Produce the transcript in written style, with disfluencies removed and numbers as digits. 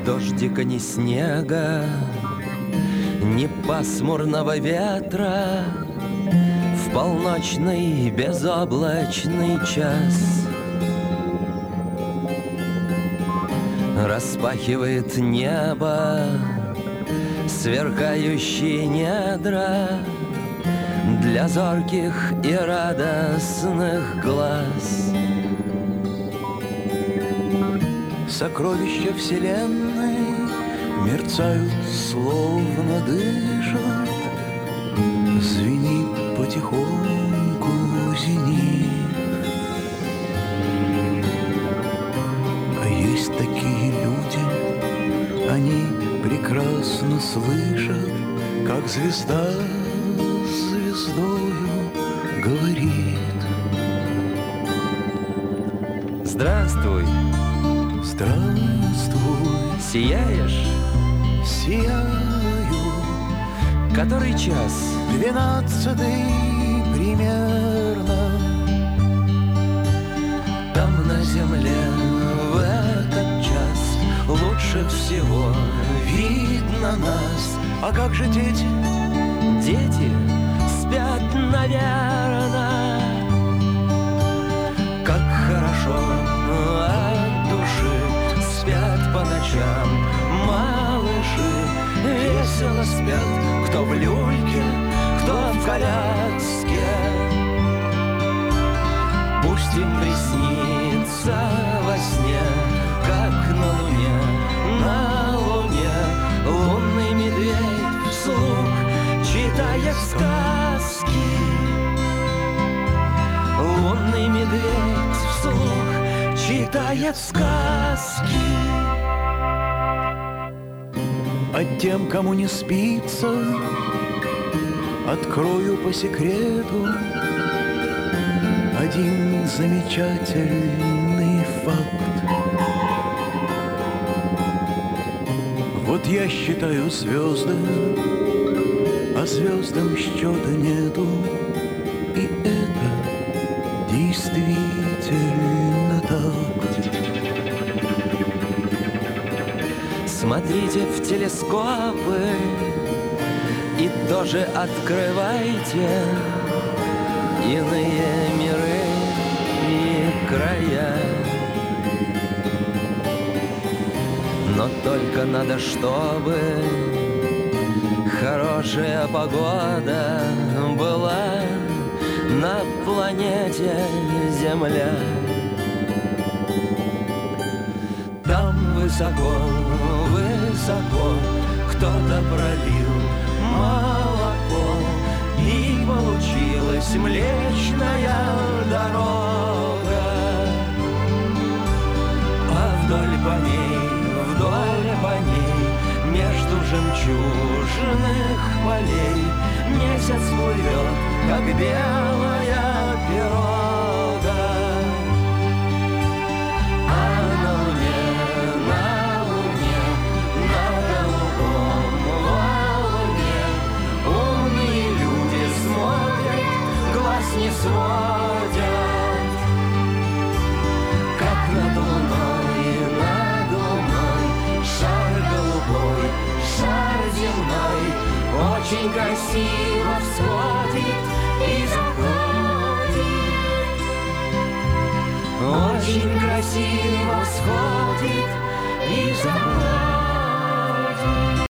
дождика, ни снега, ни пасмурного ветра. В полночный безоблачный час распахивает небо сверкающие недра для зорких и радостных глаз. Сокровища вселенной мерцают, словно дышат. Звенит потихоньку зенит. А есть такие люди, они прекрасно слышат, как звезда с звездою говорит. Здравствуй, Здравствуй, сияешь? сияю. Который час? 12-й примерно. Там на земле в этот час лучше всего видно нас. А как же дети? Дети спят, наверно. Как хорошо от души спят по ночам малыши. Весело спят, кто в люльке, кто в коляске. Пусть им приснится во сне, как на луне лунный медведь вслух читает сказки. Лунный медведь вслух читает сказки. А тем, кому не спится, открою по секрету один замечательный факт. Вот я считаю звезды, а звездам счета нету. И это действительно так. Смотрите в телескопы и тоже открывайте иные миры и края. Но только надо, чтобы хорошая погода была на планете Земля. Там высоко, высоко кто-то пролил молоко, и получилась Млечная Дорога. А вдоль по ней, между жемчужных полей месяц плывет, как белая пирога. Не сводят, как над луной, шар голубой, шар земной, очень красиво всходит и заходит, очень красиво всходит